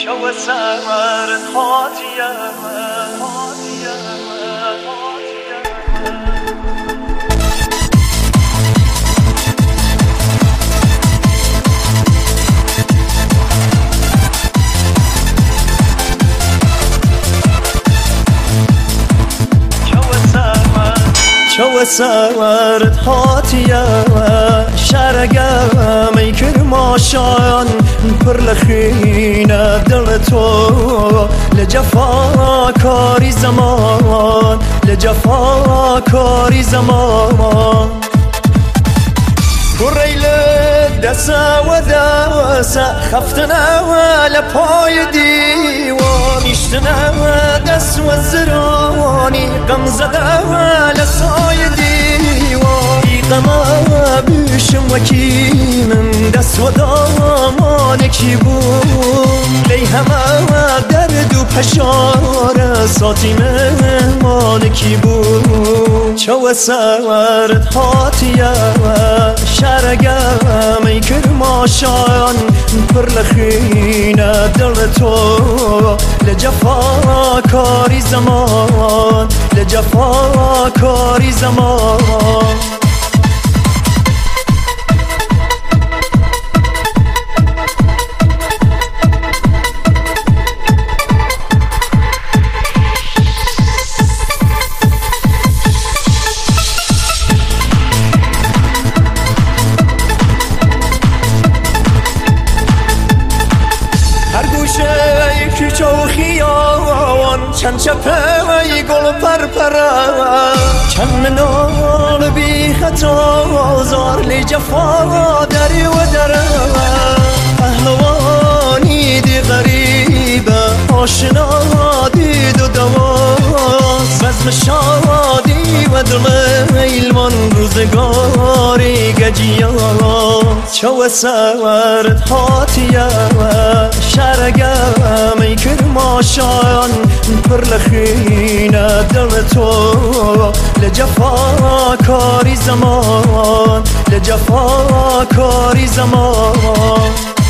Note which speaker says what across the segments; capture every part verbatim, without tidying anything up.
Speaker 1: شو سمر هاتیه هاتیه هاتیه شو سمرت هاتیه شرگم ای کرماشان پر لخینه دل تو لجفا کاری زمان لجفا کاری زمان بریل دسا و دسا خفتنا لپای دیوان اشتنا دس و زرانی غم زده لسای دیوان ای غما بیشم وکی من دست و دامان کی بود لی همه درد و پشار ساتی مهمان کی بود چو سرد هاتیه شرگم ای کرماشان پر لخینه دل تو لجفا کاری زمان لجفا کاری زمان کوچه و خیابان چند چپه ای گل پرپره چند منال بی خطا زار لی جفا دری و دره پهلوانی دی غریبه آشنا دید و دواز بزم شادی و دل ایلمان روزگاری گجیاز چو سرد هاتیه شرگم ای کرماشان پر لخینه دل تو لجفا کاری زمان لجفا کاری زمان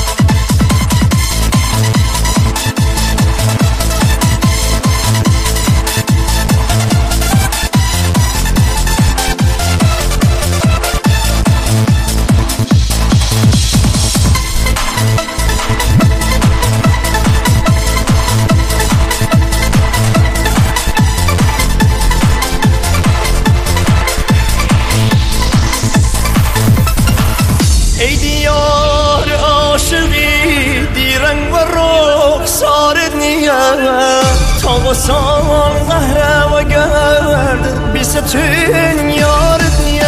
Speaker 1: ای دیار عاشقی دی رنگ و رخ سارد نیه تا و سال قهره و گرد بی ستون یارد نیه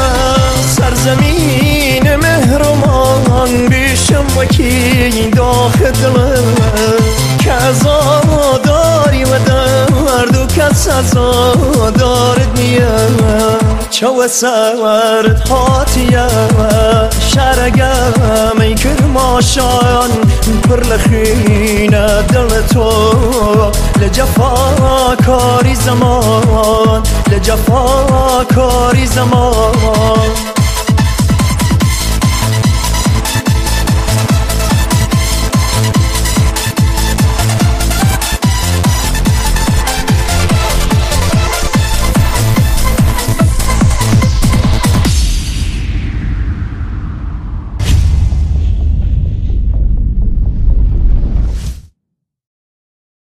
Speaker 1: سرزمین مهرمان بیشم وکی داخل دلم که ازاداری و درد و کس ازادارد نیه چو سرد هاتیه شرگم ای کرماشان پر لخینه دل تو لجفا کاری زمان لجفا کاری زمان